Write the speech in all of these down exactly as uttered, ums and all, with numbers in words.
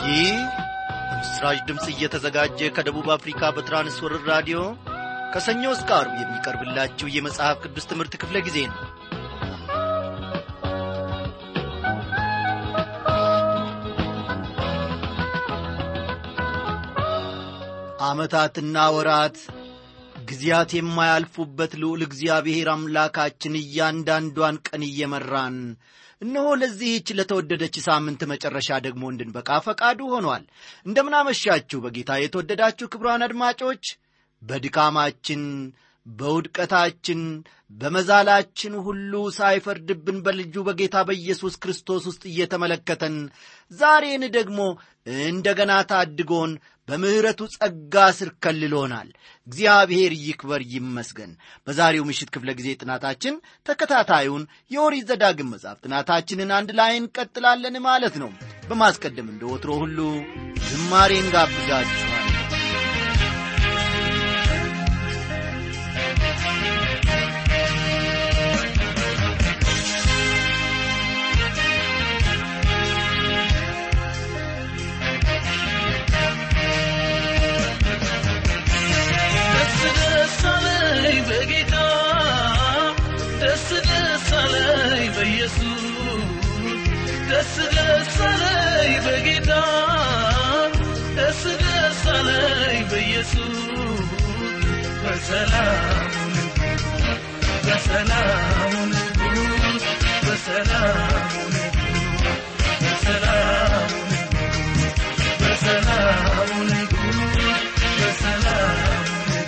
ይህ በምስራች ድምጽ እየተዘጋጀ ከደቡብ አፍሪካ በትራንስወርልድ ራዲዮ ከሰኞ እስከ ዓርብ የሚቀርብላችሁ የመጽሐፍ ቅዱስ ትምህርት ክፍለ ጊዜ ነው። ዓመታትና ወራት ጊዜያት የማያልፉበት ልዑል እግዚአብሔር አምላካችን እያንዳንዷን ቀን እየመራን እነሆ ለዚህች ለተወደደች ሳምንት መጨረሻ ደግሞ እንድንበቃ ፈቃዱ ሆኗል። እንደምናመሻችሁ በጌታ የተወደዳችሁ ክቡራን አድማጮች፣ በድካማችን በውድቀታችን በመዛላችን ሁሉ ሳይፈርድብን በልጁ በጌታ በኢየሱስ ክርስቶስ ውስጥ እየተመለከተን ዛሬን ደግሞ እንደገና ታድጎን በምህረቱ ጸጋ ስር ከልሎናል። እግዚአብሔር ይክበር ይመስገን። በዛሬው ምሽት ክፍለ ጊዜ ጥናታችን ተከታታዩን የኦሪት ዘዳግም መጽሐፍ ጥናታችንን አንድ ላይ እንቀጥላለን ማለት ነው። በማስቀደም እንደ ወትሮ ሁሉ ዝማሬን ጋብዛችኋል። ደስ ደስ አለኝ በጌታ ደስ ደስ አለኝ በኢየሱስ በሰላም በሰላም በሰላም በሰላም በሰላም በሰላም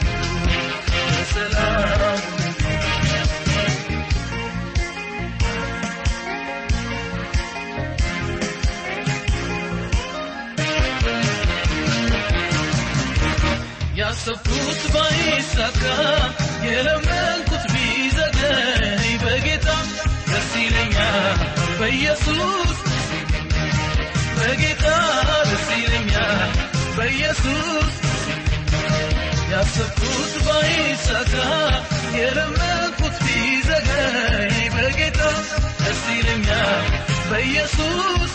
በሰላም ያሰብኩት ባይሳካ የለመንኩት ቢዘገይ በጌታ ደስ ይለኛል በኢየሱስ በጌታ ደስ ይለኛል በኢየሱስ ያሰብኩት ባይሳካ የለመንኩት ቢዘገይ በጌታ ደስ ይለኛል በኢየሱስ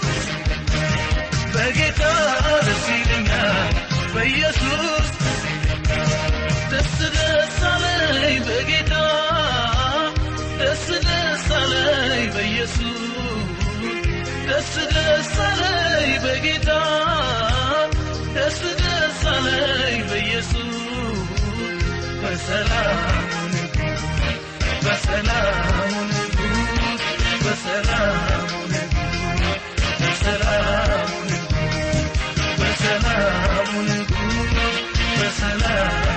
በጌታ ደስ ይለኛል በኢየሱስ ደስ ደስ አለኝ በጌታ ደስ ደስ አለኝ በኢየሱስ ደስ ደስ አለኝ በጌታ ደስ ደስ አለኝ በኢየሱስ በሰላም በሰላም በሰላም በሰላም በሰላም በሰላም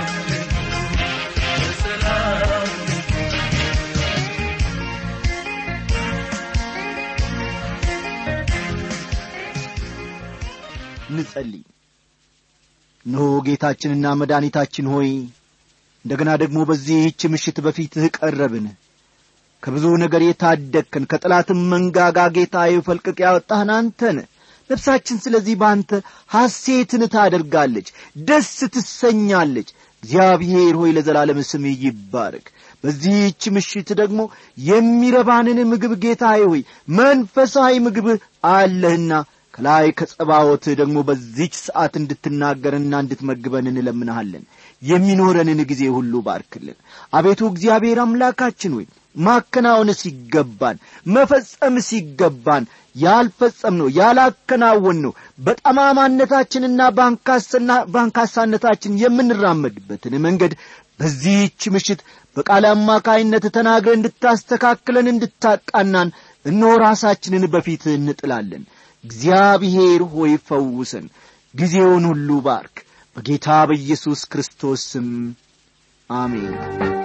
እንጸልይ። እነሆ ጌታችንና መድኃኒታችን ሆይ እንደገና ደግሞ በዚህች ምሽት በፊትህ ቀረብን። ከብዙ ነገር የታደግከን ከጠላትም መንጋጋ ጌታዬ ፈልቅቅ ያወጣህን አንተን ነፍሳችን ስለዚህ ባንተ ሐሴትን ታደርጋለች፣ ደስ ትሰኛለች። እግዚአብሔር ሆይ ለዘላለም ስምህ ይባረክ። በዚህች ምሽት ደግሞ የሚረባንን ምግብ ጌታዬ ሆይ መንፈሳዊ ምግብ አለህና ከላይ ከጸባዖት ደግሞ በዚህች ሰዓት እንድትናገርና እንድትመግበን እንለምንሃለን። የሚኖረንን ጊዜ ሁሉ ባርክልን። አቤቱ እግዚአብሔር አምላካችን ሆይ ማከናወን ሲገባን መፈጸም ሲገባን ያልፈጸምነው ያላከናወንነው በጠማማነታችንና ባንካስና ባንካሳነታችን የምንራመድበትን መንገድ በዚህች ምሽት በቃል አማካይነት ተናግረን እንድታስተካክለን እንድታቃናን እነሆ ራሳችንን በፊት እንጥላለን። እግዚአብሔር ሆይ ፈውሰን፣ ጊዜውን ሁሉ ባርክ። በጌታ በኢየሱስ ክርስቶስ ስም አሜን።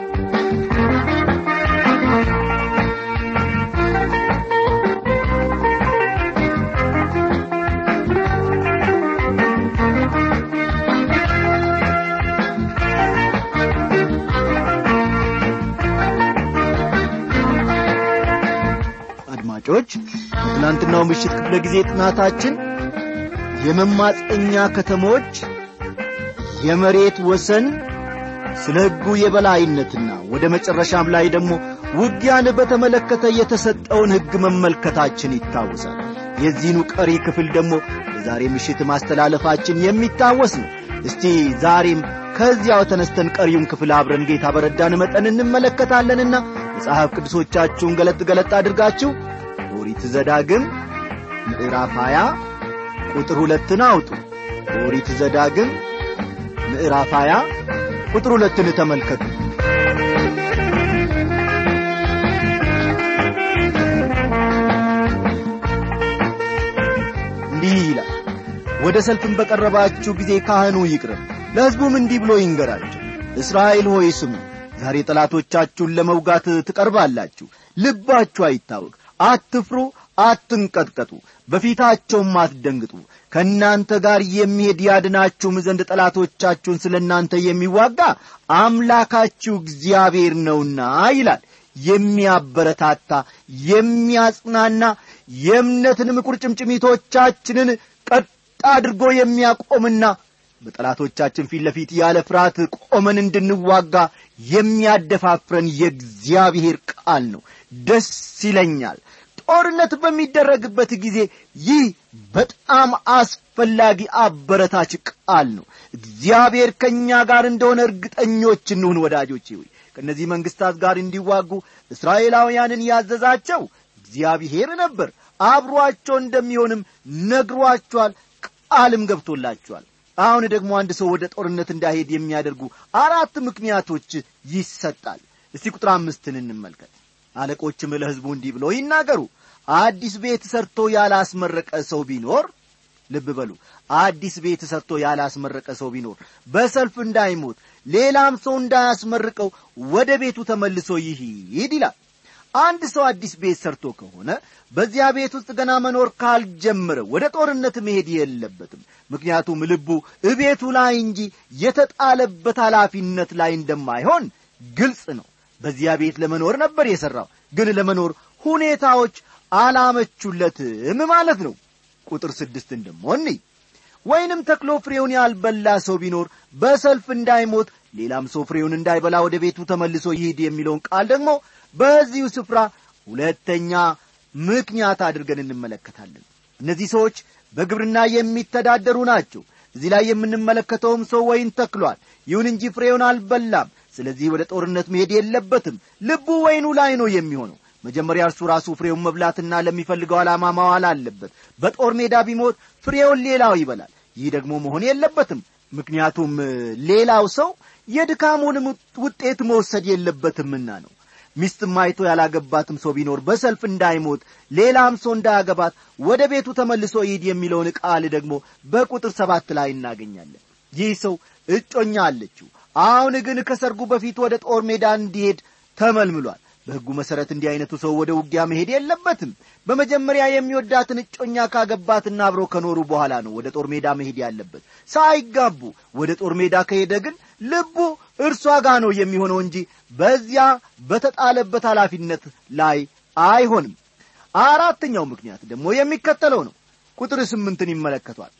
አድማጮች፣ በትናንትናው ምሽት ክፍለ ጊዜ ጥናታችን የመማፀኛ ከተሞች የመሬት ወሰን ስለ ሕጉ የበላይነትና ወደ መጨረሻም ላይ ደግሞ ውጊያን በተመለከተ የተሰጠውን ሕግ መመልከታችን ይታወሳል። የዚህኑ ቀሪ ክፍል ደግሞ የዛሬ ምሽት ማስተላለፋችን የሚታወስ ነው። እስቲ ዛሬም ከዚያው ተነስተን ቀሪውን ክፍል አብረን ጌታ በረዳን መጠን እንመለከታለንና መጽሐፍ ቅዱሶቻችሁን ገለጥ ገለጥ አድርጋችሁ ኦሪት ዘዳግም ምዕራፍ ሃያ ቁጥር ሁለትን አውጡ። ኦሪት ዘዳግም ምዕራፍ ሃያ ቁጥር ሁለትን ተመልከቱ። እንዲህ ይላል፣ ወደ ሰልፍም በቀረባችሁ ጊዜ ካህኑ ይቅረብ፣ ለሕዝቡም እንዲህ ብሎ ይንገራቸው፣ እስራኤል ሆይ ስሙ፣ ዛሬ ጠላቶቻችሁን ለመውጋት ትቀርባላችሁ። ልባችሁ አይታወክ፣ አትፍሩ፣ አትንቀጥቀጡ፣ በፊታቸውም አትደንግጡ። ከእናንተ ጋር የሚሄድ ያድናችሁም ዘንድ ጠላቶቻችሁን ስለ እናንተ የሚዋጋ አምላካችሁ እግዚአብሔር ነውና ይላል። የሚያበረታታ የሚያጽናና የእምነትንም ቁርጭምጭሚቶቻችንን ቀጥ አድርጎ የሚያቆምና በጠላቶቻችን ፊት ለፊት ያለ ፍርሃት ቆመን እንድንዋጋ የሚያደፋፍረን የእግዚአብሔር ቃል ነው። ደስ ይለኛል። ጦርነት በሚደረግበት ጊዜ ይህ በጣም አስፈላጊ አበረታች ቃል ነው። እግዚአብሔር ከኛ ጋር እንደሆነ እርግጠኞች እንሁን ወዳጆቼ ሆይ። ከነዚህ መንግስታት ጋር እንዲዋጉ እስራኤላውያንን ያዘዛቸው እግዚአብሔር ነበር። አብሯቸው እንደሚሆንም ነግሯቸዋል፣ ቃልም ገብቶላቸዋል። አሁን ደግሞ አንድ ሰው ወደ ጦርነት እንዳይሄድ የሚያደርጉ አራት ምክንያቶች ይሰጣል። እስቲ ቁጥር አምስትን እንመልከት። አለቆችም ለሕዝቡ እንዲህ ብለው ይናገሩ፣ አዲስ ቤት ሰርቶ ያላስመረቀ ሰው ቢኖር፣ ልብ በሉ፣ አዲስ ቤት ሰርቶ ያላስመረቀ ሰው ቢኖር በሰልፍ እንዳይሞት ሌላም ሰው እንዳያስመርቀው ወደ ቤቱ ተመልሶ ይሂድ ይላል። አንድ ሰው አዲስ ቤት ሰርቶ ከሆነ በዚያ ቤት ውስጥ ገና መኖር ካልጀመረ ወደ ጦርነት መሄድ የለበትም። ምክንያቱም ልቡ እቤቱ ላይ እንጂ የተጣለበት ኃላፊነት ላይ እንደማይሆን ግልጽ ነው። በዚያ ቤት ለመኖር ነበር የሰራው፣ ግን ለመኖር ሁኔታዎች አላመቹለትም ማለት ነው። ቁጥር ስድስት እንደሞኒ ወይንም ተክሎ ፍሬውን ያልበላ ሰው ቢኖር በሰልፍ እንዳይሞት ሌላም ሰው ፍሬውን እንዳይበላ ወደ ቤቱ ተመልሶ ይሂድ የሚለውን ቃል ደግሞ በዚሁ ስፍራ ሁለተኛ ምክንያት አድርገን እንመለከታለን። እነዚህ ሰዎች በግብርና የሚተዳደሩ ናቸው። እዚህ ላይ የምንመለከተውም ሰው ወይን ተክሏል፣ ይሁን እንጂ ፍሬውን አልበላም። ስለዚህ ወደ ጦርነት መሄድ የለበትም። ልቡ ወይኑ ላይ ነው የሚሆነው። መጀመሪያ እርሱ ራሱ ፍሬውን መብላትና ለሚፈልገው ዓላማ ማዋል አለበት። በጦር ሜዳ ቢሞት ፍሬውን ሌላው ይበላል። ይህ ደግሞ መሆን የለበትም። ምክንያቱም ሌላው ሰው የድካሙን ውጤት መውሰድ የለበትምና ነው። ሚስትም አይቶ ያላገባትም ሰው ቢኖር በሰልፍ እንዳይሞት ሌላም ሰው እንዳያገባት ወደ ቤቱ ተመልሶ ይሂድ የሚለውን ቃል ደግሞ በቁጥር ሰባት ላይ እናገኛለን። ይህ ሰው እጮኛ አለችው። አሁን ግን ከሰርጉ በፊት ወደ ጦር ሜዳ እንዲሄድ ተመልምሏል። በሕጉ መሠረት እንዲህ አይነቱ ሰው ወደ ውጊያ መሄድ የለበትም። በመጀመሪያ የሚወዳትን እጮኛ ካገባትና አብረው ከኖሩ በኋላ ነው ወደ ጦር ሜዳ መሄድ ያለበት። ሳይጋቡ ወደ ጦር ሜዳ ከሄደ ግን ልቡ እርሷ ጋር ነው የሚሆነው እንጂ በዚያ በተጣለበት ኃላፊነት ላይ አይሆንም። አራተኛው ምክንያት ደግሞ የሚከተለው ነው። ቁጥር ስምንትን ይመለከቷል።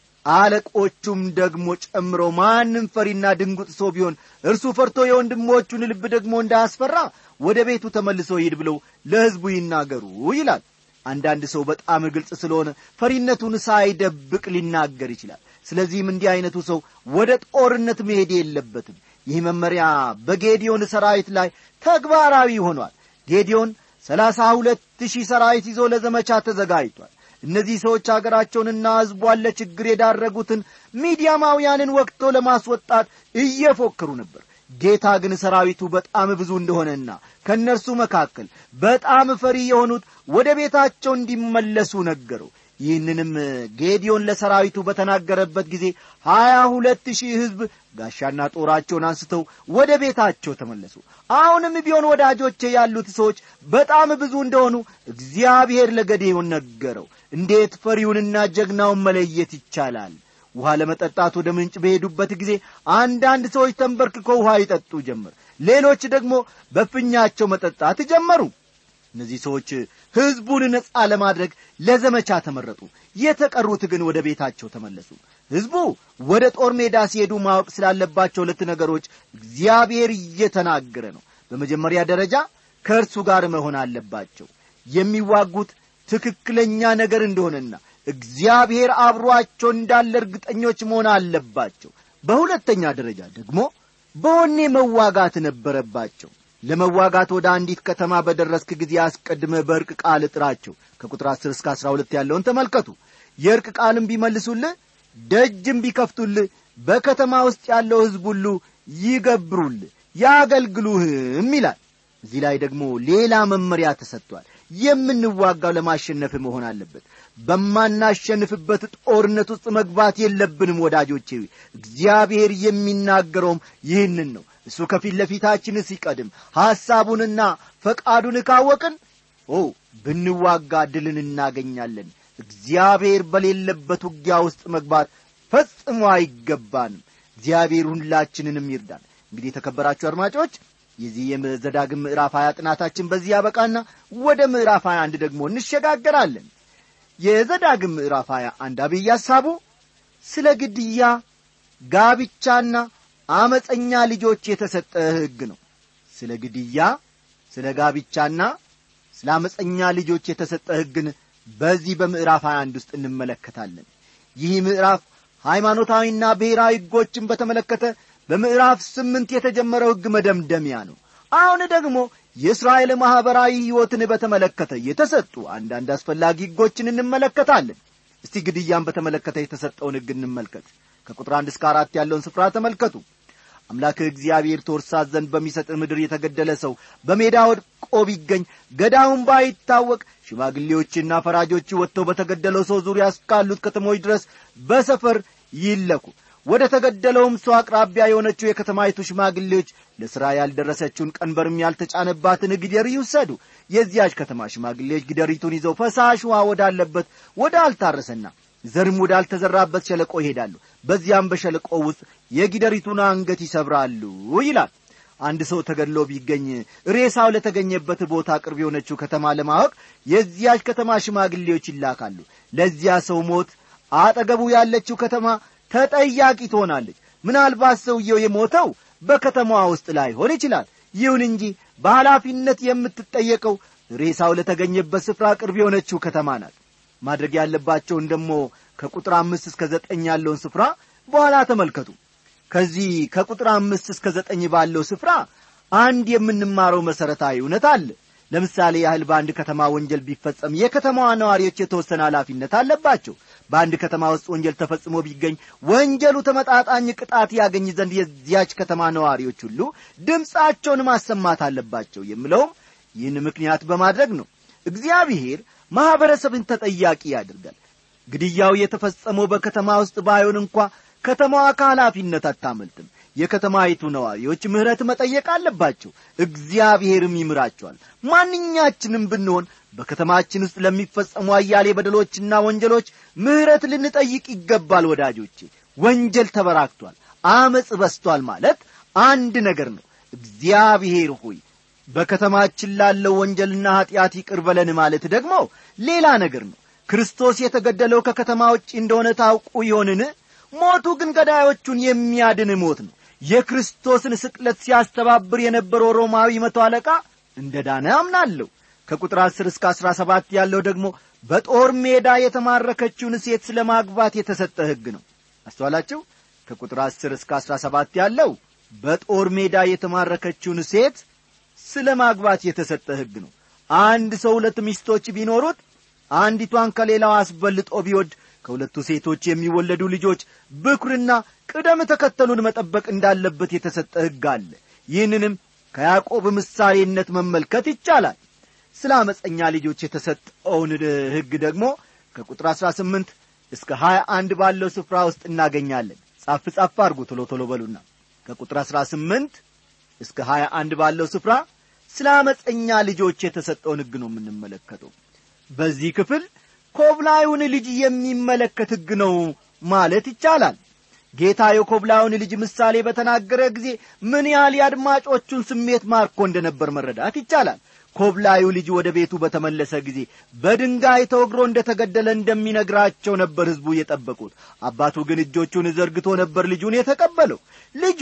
አለቆቹም ደግሞ ጨምረው ማንም ፈሪና ድንጉጥ ሰው ቢሆን እርሱ ፈርቶ የወንድሞቹን ልብ ደግሞ እንዳያስፈራ ወደ ቤቱ ተመልሶ ይሂድ ብለው ለሕዝቡ ይናገሩ ይላል። አንዳንድ ሰው በጣም ግልጽ ስለሆነ ፈሪነቱን ሳይደብቅ ሊናገር ይችላል። ስለዚህም እንዲህ አይነቱ ሰው ወደ ጦርነት መሄድ የለበትም። ይህ መመሪያ በጌዲዮን ሰራዊት ላይ ተግባራዊ ሆኗል። ጌዲዮን ሰላሳ ሁለት ሺህ ሰራዊት ይዞ ለዘመቻ ተዘጋጅቷል። እነዚህ ሰዎች አገራቸውንና ሕዝቧን ለችግር የዳረጉትን ሚዲያማውያንን ወቅቶ ለማስወጣት እየፎከሩ ነበር። ጌታ ግን ሰራዊቱ በጣም ብዙ እንደሆነና ከእነርሱ መካከል በጣም ፈሪ የሆኑት ወደ ቤታቸው እንዲመለሱ ነገረው። ይህንንም ጌዲዮን ለሰራዊቱ በተናገረበት ጊዜ ሀያ ሁለት ሺህ ሕዝብ ጋሻና ጦራቸውን አንስተው ወደ ቤታቸው ተመለሱ። አሁንም ቢሆን ወዳጆቼ ያሉት ሰዎች በጣም ብዙ እንደሆኑ እግዚአብሔር ለጌዲዮን ነገረው። እንዴት ፈሪውንና ጀግናውን መለየት ይቻላል? ውሃ ለመጠጣት ወደ ምንጭ በሄዱበት ጊዜ አንዳንድ ሰዎች ተንበርክከው ውሃ ይጠጡ ጀመር፣ ሌሎች ደግሞ በፍኛቸው መጠጣት ጀመሩ። እነዚህ ሰዎች ሕዝቡን ነጻ ለማድረግ ለዘመቻ ተመረጡ። የተቀሩት ግን ወደ ቤታቸው ተመለሱ። ሕዝቡ ወደ ጦር ሜዳ ሲሄዱ ማወቅ ስላለባቸው ሁለት ነገሮች እግዚአብሔር እየተናገረ ነው። በመጀመሪያ ደረጃ ከእርሱ ጋር መሆን አለባቸው። የሚዋጉት ትክክለኛ ነገር እንደሆነና እግዚአብሔር አብሮአቸው እንዳለ እርግጠኞች መሆን አለባቸው። በሁለተኛ ደረጃ ደግሞ በወኔ መዋጋት ነበረባቸው። ለመዋጋት ወደ አንዲት ከተማ በደረስክ ጊዜ አስቀድመህ በእርቅ ቃል ጥራቸው። ከቁጥር አስር እስከ አስራ ሁለት ያለውን ተመልከቱ። የእርቅ ቃልም ቢመልሱልህ ደጅም ቢከፍቱልህ በከተማ ውስጥ ያለው ሕዝብ ሁሉ ይገብሩልህ ያገልግሉህም ይላል። እዚህ ላይ ደግሞ ሌላ መመሪያ ተሰጥቷል። የምንዋጋው ለማሸነፍ መሆን አለበት። በማናሸንፍበት ጦርነት ውስጥ መግባት የለብንም ወዳጆቼ። እግዚአብሔር የሚናገረውም ይህንን ነው። እሱ ከፊት ለፊታችን ሲቀድም ሐሳቡንና ፈቃዱን ካወቅን ኦ ብንዋጋ ድልን እናገኛለን። እግዚአብሔር በሌለበት ውጊያ ውስጥ መግባት ፈጽሞ አይገባንም። እግዚአብሔር ሁላችንንም ይርዳን። እንግዲህ የተከበራችሁ አድማጮች የዚህ የዘዳግም ምዕራፍ ሃያ ጥናታችን በዚህ ያበቃና ወደ ምዕራፍ ሃያ አንድ ደግሞ እንሸጋገራለን። የዘዳግም ምዕራፍ ሃያ አንድ አብይ ሐሳቡ ስለ ግድያ፣ ጋብቻና አመፀኛ ልጆች የተሰጠ ሕግ ነው። ስለ ግድያ፣ ስለ ጋብቻና ስለ አመፀኛ ልጆች የተሰጠ ሕግን በዚህ በምዕራፍ ሃያ አንድ ውስጥ እንመለከታለን። ይህ ምዕራፍ ሃይማኖታዊና ብሔራዊ ሕጎችን በተመለከተ በምዕራፍ ስምንት የተጀመረው ሕግ መደምደሚያ ነው። አሁን ደግሞ የእስራኤል ማህበራዊ ሕይወትን በተመለከተ የተሰጡ አንዳንድ አስፈላጊ ሕጎችን እንመለከታለን። እስቲ ግድያን በተመለከተ የተሰጠውን ሕግ እንመልከት። ከቁጥር አንድ እስከ አራት ያለውን ስፍራ ተመልከቱ። አምላክህ እግዚአብሔር ተወርሳት ዘንድ በሚሰጥ ምድር የተገደለ ሰው በሜዳ ወድቆ ቢገኝ ገዳዩም ባይታወቅ ሽማግሌዎችና ፈራጆች ወጥተው በተገደለው ሰው ዙሪያ እስካሉት ከተሞች ድረስ በሰፈር ይለኩ። ወደ ተገደለውም ሰው አቅራቢያ የሆነችው የከተማይቱ ሽማግሌዎች ለሥራ ያልደረሰችውን ቀንበርም ያልተጫነባትን ግደር ይውሰዱ። የዚያች ከተማ ሽማግሌዎች ግደሪቱን ይዘው ፈሳሽ ውሃ ወዳለበት ወደ አልታረሰና ዘርም ወዳልተዘራበት ሸለቆ ይሄዳሉ። በዚያም በሸለቆ ውስጥ የግደሪቱን አንገት ይሰብራሉ ይላል። አንድ ሰው ተገድሎ ቢገኝ ሬሳው ለተገኘበት ቦታ ቅርብ የሆነችው ከተማ ለማወቅ የዚያች ከተማ ሽማግሌዎች ይላካሉ። ለዚያ ሰው ሞት አጠገቡ ያለችው ከተማ ተጠያቂ ትሆናለች። ምናልባት ሰውየው የሞተው በከተማዋ ውስጥ ላይሆን ይችላል። ይሁን እንጂ በኃላፊነት የምትጠየቀው ሬሳው ለተገኘበት ስፍራ ቅርብ የሆነችው ከተማ ናት። ማድረግ ያለባቸውን ደግሞ ከቁጥር አምስት እስከ ዘጠኝ ያለውን ስፍራ በኋላ ተመልከቱ። ከዚህ ከቁጥር አምስት እስከ ዘጠኝ ባለው ስፍራ አንድ የምንማረው መሰረታዊ እውነት አለ። ለምሳሌ ያህል በአንድ ከተማ ወንጀል ቢፈጸም የከተማዋ ነዋሪዎች የተወሰነ ኃላፊነት አለባቸው። በአንድ ከተማ ውስጥ ወንጀል ተፈጽሞ ቢገኝ ወንጀሉ ተመጣጣኝ ቅጣት ያገኝ ዘንድ የዚያች ከተማ ነዋሪዎች ሁሉ ድምጻቸውን ማሰማት አለባቸው የሚለውም ይህን ምክንያት በማድረግ ነው። እግዚአብሔር ማህበረሰብን ተጠያቂ ያደርጋል። ግድያው የተፈጸመው በከተማ ውስጥ ባይሆን እንኳ ከተማዋ ከኃላፊነት አታመልጥም። የከተማይቱ ነዋሪዎች ምህረት መጠየቅ አለባቸው። እግዚአብሔርም ይምራቸዋል። ማንኛችንም ብንሆን በከተማችን ውስጥ ለሚፈጸሙ አያሌ በደሎችና ወንጀሎች ምህረት ልንጠይቅ ይገባል። ወዳጆቼ ወንጀል ተበራክቷል፣ አመጽ በስቷል ማለት አንድ ነገር ነው። እግዚአብሔር ሆይ በከተማችን ላለው ወንጀልና ኃጢአት ይቅር በለን ማለት ደግሞ ሌላ ነገር ነው። ክርስቶስ የተገደለው ከከተማ ውጭ እንደሆነ ታውቁ ይሆንን? ሞቱ ግን ገዳዮቹን የሚያድን ሞት ነው። የክርስቶስን ስቅለት ሲያስተባብር የነበረው ሮማዊ መቶ አለቃ እንደዳነ አምናለሁ። ከቁጥር አስር እስከ አስራ ሰባት ያለው ደግሞ በጦር ሜዳ የተማረከችውን ሴት ስለማግባት የተሰጠ ሕግ ነው። አስተዋላችሁ? ከቁጥር አስር እስከ አስራ ሰባት ያለው በጦር ሜዳ የተማረከችውን ሴት ስለማግባት የተሰጠ ሕግ ነው። አንድ ሰው ሁለት ሚስቶች ቢኖሩት አንዲቷን ከሌላው አስበልጦ ቢወድ ከሁለቱ ሴቶች የሚወለዱ ልጆች ብኩርና ቅደም ተከተሉን መጠበቅ እንዳለበት የተሰጠ ሕግ አለ። ይህንንም ከያዕቆብ ምሳሌነት መመልከት ይቻላል። ስለ አመፀኛ ልጆች የተሰጠውን ሕግ ደግሞ ከቁጥር አስራ ስምንት እስከ ሀያ አንድ ባለው ስፍራ ውስጥ እናገኛለን። ጻፍ ጻፍ አድርጉ ቶሎ ቶሎ በሉና ከቁጥር አስራ ስምንት እስከ ሀያ አንድ ባለው ስፍራ ስለ አመፀኛ ልጆች የተሰጠውን ሕግ ነው የምንመለከተው። በዚህ ክፍል ኮብላዩን ልጅ የሚመለከት ሕግ ነው ማለት ይቻላል። ጌታ የኮብላዩን ልጅ ምሳሌ በተናገረ ጊዜ ምን ያህል የአድማጮቹን ስሜት ማርኮ እንደነበር መረዳት ይቻላል። ኮብላዩ ልጅ ወደ ቤቱ በተመለሰ ጊዜ በድንጋይ ተወግሮ እንደተገደለ እንደሚነግራቸው ነበር ሕዝቡ የጠበቁት። አባቱ ግን እጆቹን ዘርግቶ ነበር ልጁን የተቀበለው። ልጁ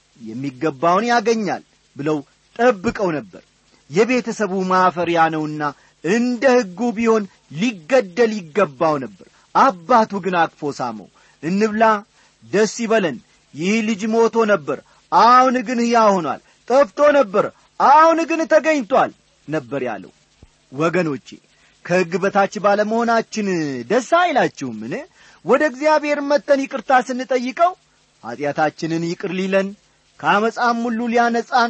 የሚገባውን ያገኛል ብለው ጠብቀው ነበር። የቤተሰቡ ማፈሪያ ነውና እንደ ሕጉ ቢሆን ሊገደል ይገባው ነበር። አባቱ ግን አቅፎ ሳመው። እንብላ ደስ ይበለን፣ ይህ ልጅ ሞቶ ነበር፣ አሁን ግን ሕያው ሆኗል፣ ጠፍቶ ነበር፣ አሁን ግን ተገኝቷል ነበር ያለው። ወገኖቼ ከሕግ በታች ባለመሆናችን ደስ አይላችሁምን? ወደ እግዚአብሔር መጥተን ይቅርታ ስንጠይቀው ኀጢአታችንን ይቅር ሊለን ከዓመፃም ሁሉ ሊያነጻን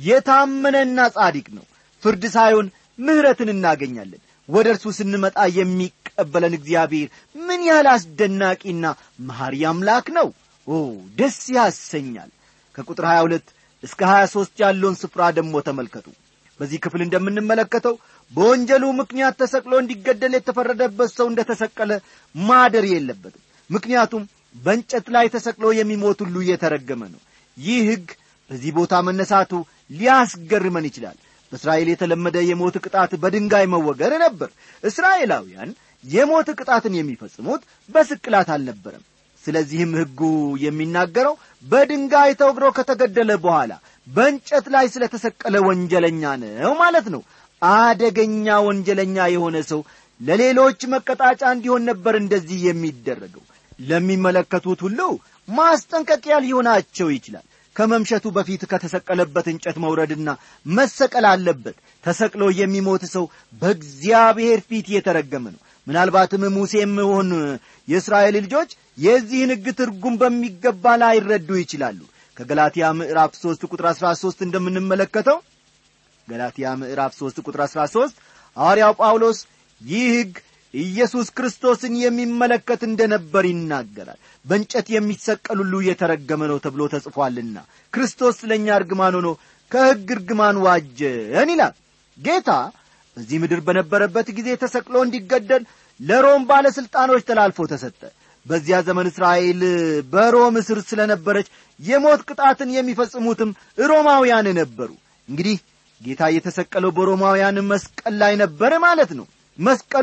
የታመነና ጻድቅ ነው። ፍርድ ሳይሆን ምሕረትን እናገኛለን። ወደ እርሱ ስንመጣ የሚቀበለን እግዚአብሔር ምን ያህል አስደናቂና መሐሪ አምላክ ነው! ኦ ደስ ያሰኛል። ከቁጥር ሀያ ሁለት እስከ ሀያ ሦስት ያለውን ስፍራ ደግሞ ተመልከቱ። በዚህ ክፍል እንደምንመለከተው በወንጀሉ ምክንያት ተሰቅሎ እንዲገደል የተፈረደበት ሰው እንደ ተሰቀለ ማደር የለበትም። ምክንያቱም በእንጨት ላይ ተሰቅሎ የሚሞት ሁሉ የተረገመ ነው። ይህ ሕግ በዚህ ቦታ መነሳቱ ሊያስገርመን ይችላል። በእስራኤል የተለመደ የሞት ቅጣት በድንጋይ መወገር ነበር። እስራኤላውያን የሞት ቅጣትን የሚፈጽሙት በስቅላት አልነበረም። ስለዚህም ሕጉ የሚናገረው በድንጋይ ተወግሮ ከተገደለ በኋላ በእንጨት ላይ ስለተሰቀለ ወንጀለኛ ነው ማለት ነው። አደገኛ ወንጀለኛ የሆነ ሰው ለሌሎች መቀጣጫ እንዲሆን ነበር እንደዚህ የሚደረገው። ለሚመለከቱት ሁሉ ማስጠንቀቂያ ሊሆናቸው ይችላል። ከመምሸቱ በፊት ከተሰቀለበት እንጨት መውረድና መሰቀል አለበት። ተሰቅሎ የሚሞት ሰው በእግዚአብሔር ፊት የተረገመ ነው። ምናልባትም ሙሴም ሆነ የእስራኤል ልጆች የዚህን ሕግ ትርጉም በሚገባ ላይረዱ ይችላሉ። ከገላትያ ምዕራፍ ሦስት ቁጥር አሥራ ሦስት እንደምንመለከተው ገላትያ ምዕራፍ ሦስት ቁጥር አሥራ ሦስት ሐዋርያው ጳውሎስ ይህ ሕግ ኢየሱስ ክርስቶስን የሚመለከት እንደነበር ይናገራል። በእንጨት የሚሰቀል ሁሉ የተረገመ ነው ተብሎ ተጽፏልና ክርስቶስ ስለኛ እርግማን ሆኖ ከሕግ እርግማን ዋጀን ይላል። ጌታ በዚህ ምድር በነበረበት ጊዜ ተሰቅሎ እንዲገደል ለሮም ባለሥልጣኖች ተላልፎ ተሰጠ። በዚያ ዘመን እስራኤል በሮም እስር ስለነበረች የሞት ቅጣትን የሚፈጽሙትም ሮማውያን ነበሩ። እንግዲህ ጌታ የተሰቀለው በሮማውያን መስቀል ላይ ነበር ማለት ነው። መስቀሉ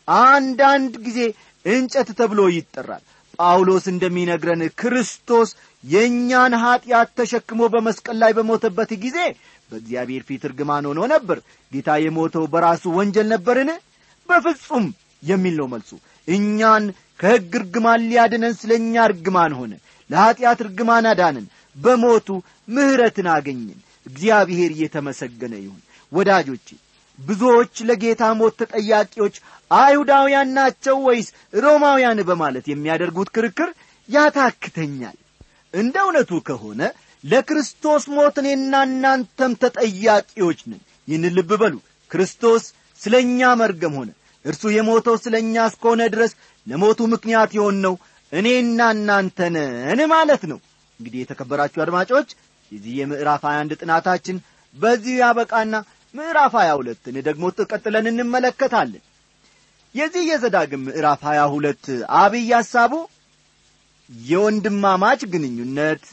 አንዳንድ ጊዜ እንጨት ተብሎ ይጠራል። ጳውሎስ እንደሚነግረን ክርስቶስ የእኛን ኀጢአት ተሸክሞ በመስቀል ላይ በሞተበት ጊዜ በእግዚአብሔር ፊት እርግማን ሆኖ ነበር። ጌታ የሞተው በራሱ ወንጀል ነበርን? በፍጹም የሚል ነው መልሱ። እኛን ከሕግ እርግማን ሊያድነን ስለ እኛ እርግማን ሆነ። ለኀጢአት እርግማን አዳነን። በሞቱ ምሕረትን አገኘን። እግዚአብሔር የተመሰገነ ይሁን። ወዳጆቼ ብዙዎች ለጌታ ሞት ተጠያቂዎች አይሁዳውያን ናቸው ወይስ ሮማውያን በማለት የሚያደርጉት ክርክር ያታክተኛል። እንደ እውነቱ ከሆነ ለክርስቶስ ሞት እኔና እናንተም ተጠያቂዎች ነን። ይህን ልብ በሉ። ክርስቶስ ስለኛ መርገም ሆነ። እርሱ የሞተው ስለኛ እስከሆነ ድረስ ለሞቱ ምክንያት የሆነው እኔና እናንተ ነን ማለት ነው። እንግዲህ የተከበራችሁ አድማጮች የዚህ የምዕራፍ ሀያ አንድ ጥናታችን በዚህ ያበቃና ምዕራፍ ሀያ ሁለትን ደግሞ ተቀጥለን እንመለከታለን። የዚህ የዘዳግም ምዕራፍ ሀያ ሁለት አብይ ሐሳቡ የወንድማማች ግንኙነት፣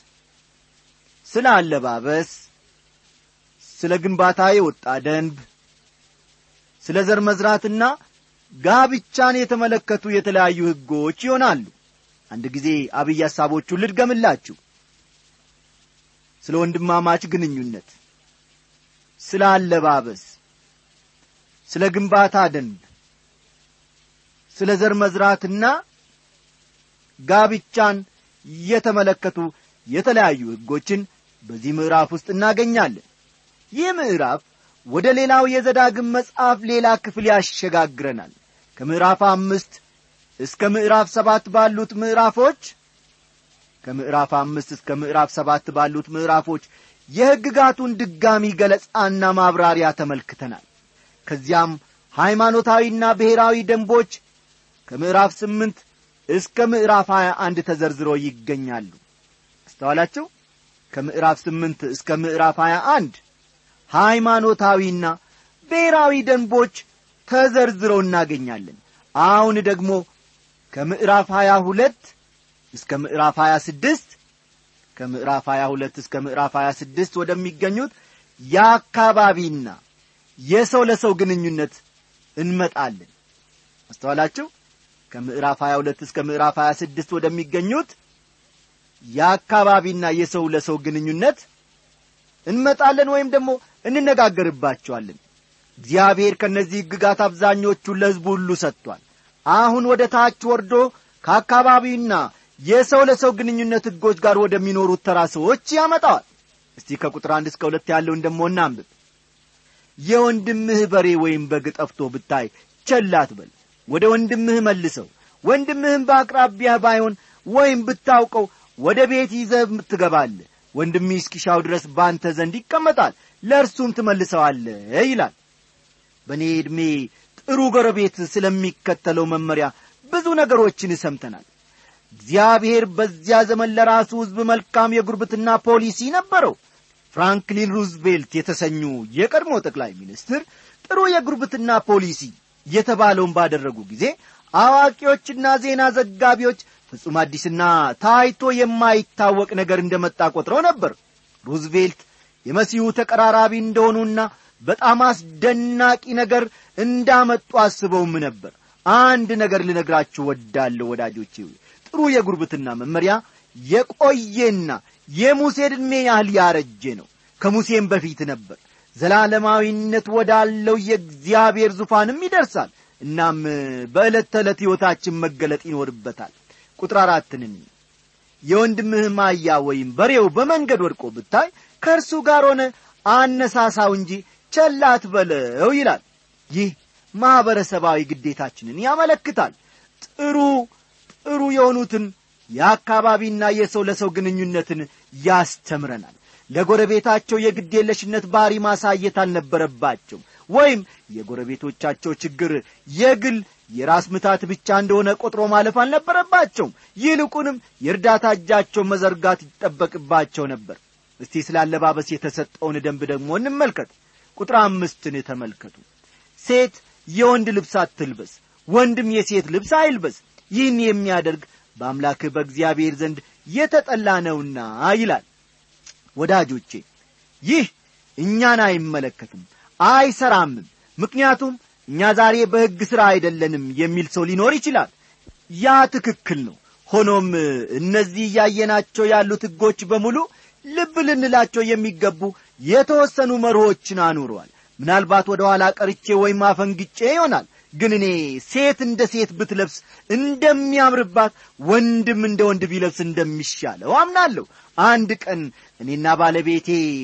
ስለ አለባበስ፣ ስለ ግንባታ የወጣ ደንብ፣ ስለ ዘር መዝራትና ጋብቻን የተመለከቱ የተለያዩ ሕጎች ይሆናሉ። አንድ ጊዜ አብይ ሐሳቦቹን ልድገምላችሁ። ስለ ወንድማማች ግንኙነት፣ ስለ አለባበስ፣ ስለ ግንባታ ደንብ፣ ስለ ዘር መዝራትና ጋብቻን የተመለከቱ የተለያዩ ሕጎችን በዚህ ምዕራፍ ውስጥ እናገኛለን። ይህ ምዕራፍ ወደ ሌላው የዘዳግም መጽሐፍ ሌላ ክፍል ያሸጋግረናል። ከምዕራፍ አምስት እስከ ምዕራፍ ሰባት ባሉት ምዕራፎች ከምዕራፍ አምስት እስከ ምዕራፍ ሰባት ባሉት ምዕራፎች የሕግጋቱን ድጋሚ ገለጻና ማብራሪያ ተመልክተናል። ከዚያም ሃይማኖታዊና ብሔራዊ ደንቦች ከምዕራፍ ስምንት እስከ ምዕራፍ ሀያ አንድ ተዘርዝሮ ይገኛሉ። አስተዋላችሁ? ከምዕራፍ ስምንት እስከ ምዕራፍ ሀያ አንድ ሃይማኖታዊና ብሔራዊ ደንቦች ተዘርዝረው እናገኛለን። አሁን ደግሞ ከምዕራፍ ሀያ ሁለት እስከ ምዕራፍ ሀያ ስድስት ከምዕራፍ ሀያ ሁለት እስከ ምዕራፍ ሀያ ስድስት ወደሚገኙት የአካባቢና የሰው ለሰው ግንኙነት እንመጣለን። አስተዋላችሁ? ከምዕራፍ ሀያ ሁለት እስከ ምዕራፍ ሀያ ስድስት ወደሚገኙት የአካባቢና የሰው ለሰው ግንኙነት እንመጣለን ወይም ደግሞ እንነጋገርባቸዋለን። እግዚአብሔር ከነዚህ ሕግጋት አብዛኞቹን ለሕዝቡ ሁሉ ሰጥቷል። አሁን ወደ ታች ወርዶ ከአካባቢውና የሰው ለሰው ግንኙነት ሕጎች ጋር ወደሚኖሩት ተራ ሰዎች ያመጣዋል። እስቲ ከቁጥር አንድ እስከ ሁለት ያለውን ደሞ እናንብብ። የወንድምህ በሬ ወይም በግ ጠፍቶ ብታይ ቸል አትበል፣ ወደ ወንድምህ መልሰው። ወንድምህም በአቅራቢያህ ባይሆን ወይም ብታውቀው ወደ ቤት ይዘህ ትገባለህ። ወንድምህ እስኪሻው ድረስ ባንተ ዘንድ ይቀመጣል፣ ለእርሱም ትመልሰዋለህ ይላል። በእኔ ዕድሜ ጥሩ ጎረቤት ስለሚከተለው መመሪያ ብዙ ነገሮችን ሰምተናል። እግዚአብሔር በዚያ ዘመን ለራሱ ሕዝብ መልካም የጉርብትና ፖሊሲ ነበረው። ፍራንክሊን ሩዝቬልት የተሰኙ የቀድሞ ጠቅላይ ሚኒስትር ጥሩ የጉርብትና ፖሊሲ የተባለውን ባደረጉ ጊዜ አዋቂዎችና ዜና ዘጋቢዎች ፍጹም አዲስና ታይቶ የማይታወቅ ነገር እንደመጣ ቆጥረው ነበር። ሩዝቬልት የመሲሁ ተቀራራቢ እንደሆኑና በጣም አስደናቂ ነገር እንዳመጡ አስበውም ነበር። አንድ ነገር ልነግራችሁ ወዳለሁ ወዳጆቼ። ጥሩ የጉርብትና መመሪያ የቆየና የሙሴ ዕድሜ ያህል ያረጀ ነው። ከሙሴም በፊት ነበር። ዘላለማዊነት ወዳለው የእግዚአብሔር ዙፋንም ይደርሳል። እናም በዕለት ተዕለት ሕይወታችን መገለጥ ይኖርበታል። ቁጥር አራትን የወንድምህ ማያ ወይም በሬው በመንገድ ወድቆ ብታይ ከእርሱ ጋር ሆነ አነሳሳው እንጂ ቸል አትበለው ይላል። ይህ ማህበረሰባዊ ግዴታችንን ያመለክታል። ጥሩ ጥሩ የሆኑትን የአካባቢና የሰው ለሰው ግንኙነትን ያስተምረናል። ለጎረቤታቸው የግዴለሽነት ባህሪ ማሳየት አልነበረባቸው፣ ወይም የጎረቤቶቻቸው ችግር የግል የራስ ምታት ብቻ እንደሆነ ቆጥሮ ማለፍ አልነበረባቸውም። ይልቁንም የእርዳታ እጃቸውን መዘርጋት ይጠበቅባቸው ነበር። እስቲ ስላለባበስ የተሰጠውን ደንብ ደግሞ እንመልከት። ቁጥር አምስትን ተመልከቱ። ሴት የወንድ ልብስ አትልበስ፣ ወንድም የሴት ልብስ አይልበስ፣ ይህን የሚያደርግ በአምላክ በእግዚአብሔር ዘንድ የተጠላ ነውና ይላል። ወዳጆቼ ይህ እኛን አይመለከትም፣ አይሰራምም። ምክንያቱም እኛ ዛሬ በሕግ ሥራ አይደለንም የሚል ሰው ሊኖር ይችላል። ያ ትክክል ነው። ሆኖም እነዚህ ያየናቸው ያሉት ሕጎች በሙሉ ልብ ልንላቸው የሚገቡ የተወሰኑ መርሆችን አኑረዋል። ምናልባት ወደ ኋላ ቀርቼ ወይም አፈንግጬ ይሆናል፣ ግን እኔ ሴት እንደ ሴት ብትለብስ እንደሚያምርባት ወንድም እንደ ወንድ ቢለብስ እንደሚሻለው አምናለሁ። አንድ ቀን እኔና ባለቤቴ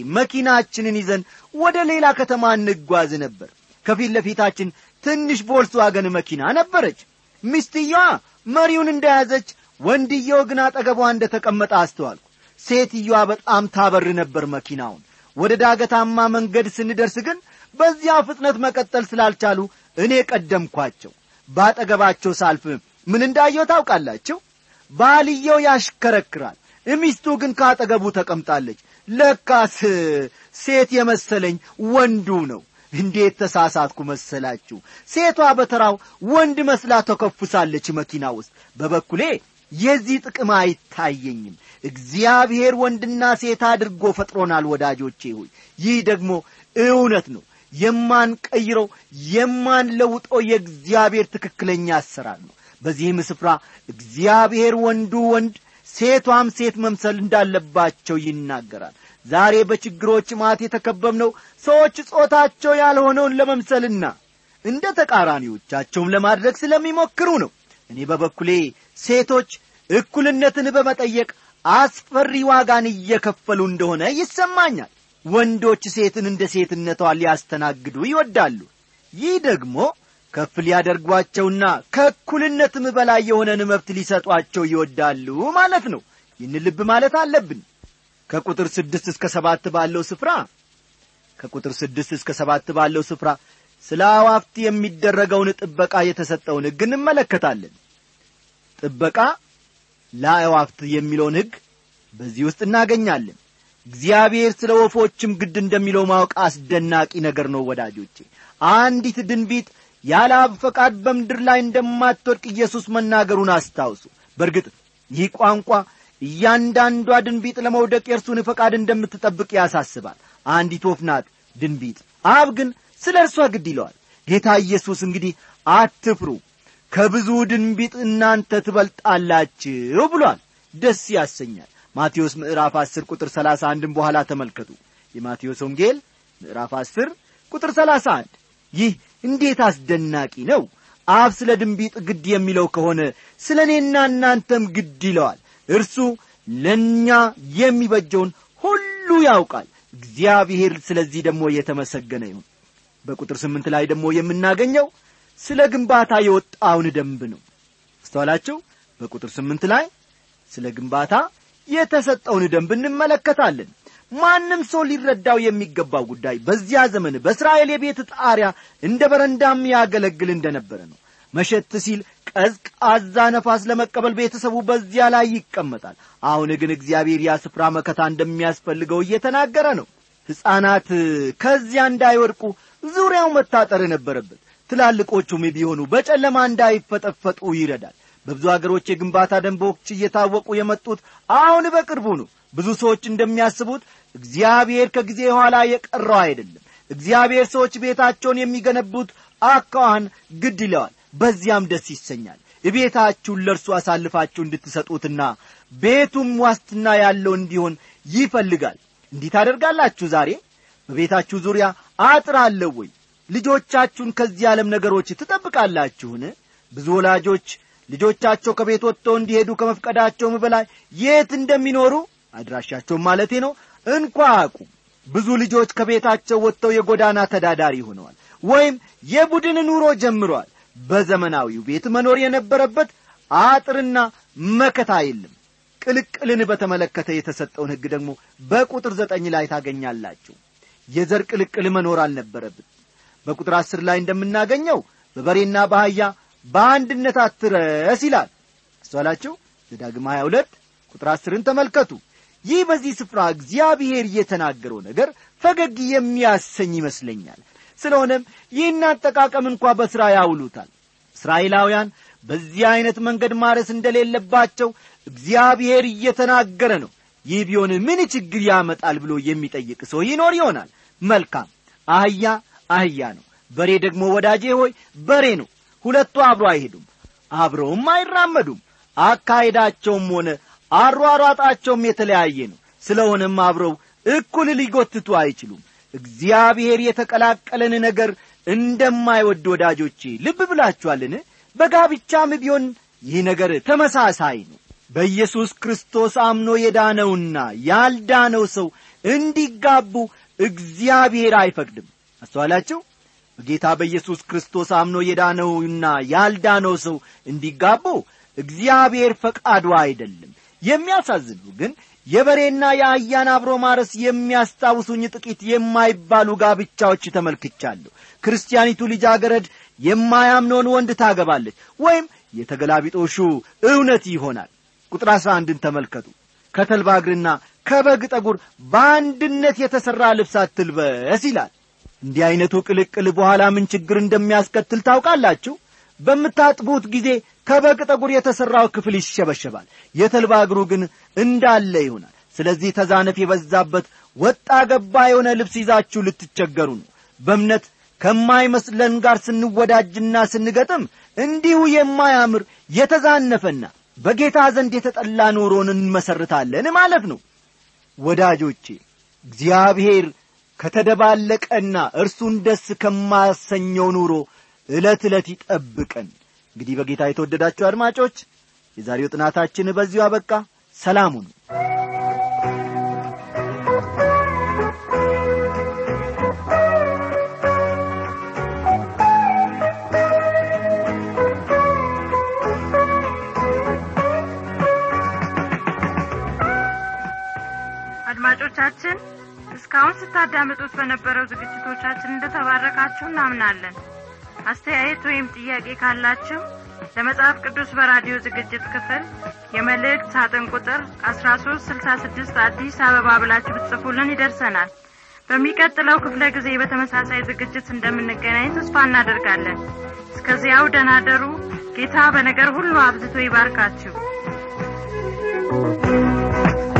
መኪናችንን ይዘን ወደ ሌላ ከተማ እንጓዝ ነበር። ከፊት ለፊታችን ትንሽ ቮልክስዋገን መኪና ነበረች። ሚስትየዋ መሪውን እንደያዘች፣ ወንድየው ግን አጠገቧ እንደተቀመጠ አስተዋልኩ። ሴትየዋ በጣም ታበር ነበር መኪናውን። ወደ ዳገታማ መንገድ ስንደርስ ግን በዚያው ፍጥነት መቀጠል ስላልቻሉ እኔ ቀደምኳቸው። ባጠገባቸው ሳልፍ ምን እንዳየው ታውቃላችሁ? ባልየው ያሽከረክራል፣ ሚስቱ ግን ካጠገቡ ተቀምጣለች። ለካስ ሴት የመሰለኝ ወንዱ ነው። እንዴት ተሳሳትኩ መሰላችሁ? ሴቷ በተራው ወንድ መስላ ተከፍሳለች መኪና ውስጥ። በበኩሌ የዚህ ጥቅም አይታየኝም። እግዚአብሔር ወንድና ሴት አድርጎ ፈጥሮናል ወዳጆቼ ሆይ። ይህ ደግሞ እውነት ነው። የማንቀይረው የማንለውጠው የእግዚአብሔር ትክክለኛ አሰራር ነው። በዚህም ስፍራ እግዚአብሔር ወንዱ ወንድ ሴቷም ሴት መምሰል እንዳለባቸው ይናገራል። ዛሬ በችግሮች ማት የተከበብነው ሰዎች ጾታቸው ያልሆነውን ለመምሰልና እንደ ተቃራኒዎቻቸውም ለማድረግ ስለሚሞክሩ ነው። እኔ በበኩሌ ሴቶች እኩልነትን በመጠየቅ አስፈሪ ዋጋን እየከፈሉ እንደሆነ ይሰማኛል። ወንዶች ሴትን እንደ ሴትነቷ ሊያስተናግዱ ይወዳሉ። ይህ ደግሞ ከፍ ሊያደርጓቸውና ከእኩልነትም በላይ የሆነን መብት ሊሰጧቸው ይወዳሉ ማለት ነው። ይህን ልብ ማለት አለብን። ከቁጥር ስድስት እስከ ሰባት ባለው ስፍራ ከቁጥር ስድስት እስከ ሰባት ባለው ስፍራ ስለ አዋፍት የሚደረገውን ጥበቃ የተሰጠውን ሕግ እንመለከታለን። ጥበቃ ለአዋፍት የሚለውን ሕግ በዚህ ውስጥ እናገኛለን። እግዚአብሔር ስለ ወፎችም ግድ እንደሚለው ማወቅ አስደናቂ ነገር ነው ወዳጆቼ። አንዲት ድንቢጥ ያለ አብ ፈቃድ በምድር ላይ እንደማትወድቅ ኢየሱስ መናገሩን አስታውሱ። በእርግጥ ይህ ቋንቋ እያንዳንዷ ድንቢጥ ለመውደቅ የእርሱን ፈቃድ እንደምትጠብቅ ያሳስባል። አንዲት ወፍ ናት ድንቢጥ፣ አብ ግን ስለ እርሷ ግድ ይለዋል። ጌታ ኢየሱስ እንግዲህ አትፍሩ፣ ከብዙ ድንቢጥ እናንተ ትበልጣላችሁ ብሏል። ደስ ያሰኛል። ማቴዎስ ምዕራፍ አስር ቁጥር ሰላሳ አንድን በኋላ ተመልከቱ። የማቴዎስ ወንጌል ምዕራፍ አስር ቁጥር ሰላሳ አንድ። ይህ እንዴት አስደናቂ ነው! አብ ስለ ድንቢጥ ግድ የሚለው ከሆነ ስለኔና እናንተም ግድ ይለዋል። እርሱ ለኛ የሚበጀውን ሁሉ ያውቃል። እግዚአብሔር ስለዚህ ደግሞ የተመሰገነ ይሁን። በቁጥር ስምንት ላይ ደግሞ የምናገኘው ስለ ግንባታ የወጣውን ደንብ ነው። አስተዋላችሁ? በቁጥር ስምንት ላይ ስለ ግንባታ የተሰጠውን ደንብ እንመለከታለን። ማንም ሰው ሊረዳው የሚገባው ጉዳይ በዚያ ዘመን በእስራኤል የቤት ጣሪያ እንደ በረንዳም ያገለግል እንደነበረ ነው። መሸት ሲል ቀዝቃዛ ነፋስ ለመቀበል ቤተሰቡ በዚያ ላይ ይቀመጣል። አሁን ግን እግዚአብሔር ያ ስፍራ መከታ እንደሚያስፈልገው እየተናገረ ነው። ሕፃናት ከዚያ እንዳይወድቁ ዙሪያው መታጠር ነበረበት። ትላልቆቹም ቢሆኑ በጨለማ እንዳይፈጠፈጡ ይረዳል። በብዙ አገሮች የግንባታ ደንቦች እየታወቁ የመጡት አሁን በቅርቡ ነው። ብዙ ሰዎች እንደሚያስቡት እግዚአብሔር ከጊዜ ኋላ የቀረው አይደለም። እግዚአብሔር ሰዎች ቤታቸውን የሚገነቡት አካዋን ግድ ይለዋል፣ በዚያም ደስ ይሰኛል። ቤታችሁን ለእርሱ አሳልፋችሁ እንድትሰጡትና ቤቱም ዋስትና ያለው እንዲሆን ይፈልጋል። እንዲህ ታደርጋላችሁ። ዛሬ በቤታችሁ ዙሪያ አጥር አለ ወይ? ልጆቻችሁን ከዚህ ዓለም ነገሮች ትጠብቃላችሁን? ብዙ ወላጆች ልጆቻቸው ከቤት ወጥተው እንዲሄዱ ከመፍቀዳቸውም በላይ የት እንደሚኖሩ አድራሻቸው ማለቴ ነው እንኳ አቁ። ብዙ ልጆች ከቤታቸው ወጥተው የጎዳና ተዳዳሪ ሆነዋል ወይም የቡድን ኑሮ ጀምረዋል። በዘመናዊው ቤት መኖር የነበረበት አጥርና መከታ የለም። ቅልቅልን በተመለከተ የተሰጠውን ሕግ ደግሞ በቁጥር ዘጠኝ ላይ ታገኛላችሁ። የዘር ቅልቅል መኖር አልነበረበት። በቁጥር አስር ላይ እንደምናገኘው በበሬና በአህያ በአንድነት አትረስ ይላል። አስተዋላችሁ? ዘዳግም ሃያ ሁለት ቁጥር አስርን ተመልከቱ። ይህ በዚህ ስፍራ እግዚአብሔር የተናገረው ነገር ፈገግ የሚያሰኝ ይመስለኛል። ስለሆነም ይህን አጠቃቀም እንኳን በሥራ ያውሉታል። እስራኤላውያን በዚህ አይነት መንገድ ማረስ እንደሌለባቸው እግዚአብሔር እየተናገረ ነው። ይህ ቢሆን ምን ችግር ያመጣል ብሎ የሚጠይቅ ሰው ይኖር ይሆናል። መልካም፣ አህያ አህያ ነው፣ በሬ ደግሞ ወዳጄ ሆይ በሬ ነው። ሁለቱ አብረው አይሄዱም፣ አብረውም አይራመዱም። አካሄዳቸውም ሆነ አሯሯጣቸውም የተለያየ ነው። ስለሆነም አብረው እኩል ሊጎትቱ አይችሉም። እግዚአብሔር የተቀላቀለን ነገር እንደማይወድ ወዳጆቼ ልብ ብላችኋልን? በጋብቻም ቢሆን ይህ ነገር ተመሳሳይ ነው። በኢየሱስ ክርስቶስ አምኖ የዳነውና ያልዳነው ሰው እንዲጋቡ እግዚአብሔር አይፈቅድም። አስተዋላችሁ? በጌታ በኢየሱስ ክርስቶስ አምኖ የዳነውና ያልዳነው ሰው እንዲጋቡ እግዚአብሔር ፈቃዱ አይደለም። የሚያሳዝነው ግን የበሬና የአህያን አብሮ ማረስ የሚያስታውሱኝ ጥቂት የማይባሉ ጋብቻዎች ተመልክቻለሁ። ክርስቲያኒቱ ልጃገረድ የማያምነውን ወንድ ታገባለች ወይም የተገላቢጦሹ እውነት ይሆናል። ቁጥር አስራ አንድን ተመልከቱ። ከተልባ እግርና ከበግ ጠጉር በአንድነት የተሰራ ልብስ አትልበስ ይላል። እንዲህ አይነቱ ቅልቅል በኋላ ምን ችግር እንደሚያስከትል ታውቃላችሁ? በምታጥቡት ጊዜ ከበግ ጠጉር የተሰራው ክፍል ይሸበሸባል፣ የተልባ እግሩ ግን እንዳለ ይሆናል። ስለዚህ ተዛነፍ የበዛበት ወጣ ገባ የሆነ ልብስ ይዛችሁ ልትቸገሩ ነው። በእምነት ከማይመስለን ጋር ስንወዳጅና ስንገጥም እንዲሁ የማያምር የተዛነፈና በጌታ ዘንድ የተጠላ ኑሮን እንመሰርታለን ማለት ነው። ወዳጆቼ እግዚአብሔር ከተደባለቀና እርሱን ደስ ከማያሰኘው ኑሮ ዕለት ዕለት ይጠብቀን። እንግዲህ በጌታ የተወደዳችሁ አድማጮች የዛሬው ጥናታችን በዚሁ አበቃ። ሰላም ሁኑ። አድማጮቻችን እስካሁን ስታዳምጡት በነበረው ዝግጅቶቻችን እንደተባረካችሁ እናምናለን። አስተያየት ወይም ጥያቄ ካላችሁ ለመጽሐፍ ቅዱስ በራዲዮ ዝግጅት ክፍል የመልእክት ሳጥን ቁጥር አስራ ሶስት ስልሳ ስድስት አዲስ አበባ ብላችሁ ብትጽፉልን ይደርሰናል። በሚቀጥለው ክፍለ ጊዜ በተመሳሳይ ዝግጅት እንደምንገናኝ ተስፋ እናደርጋለን። እስከዚያው ደህና ደሩ። ጌታ በነገር ሁሉ አብዝቶ ይባርካችሁ።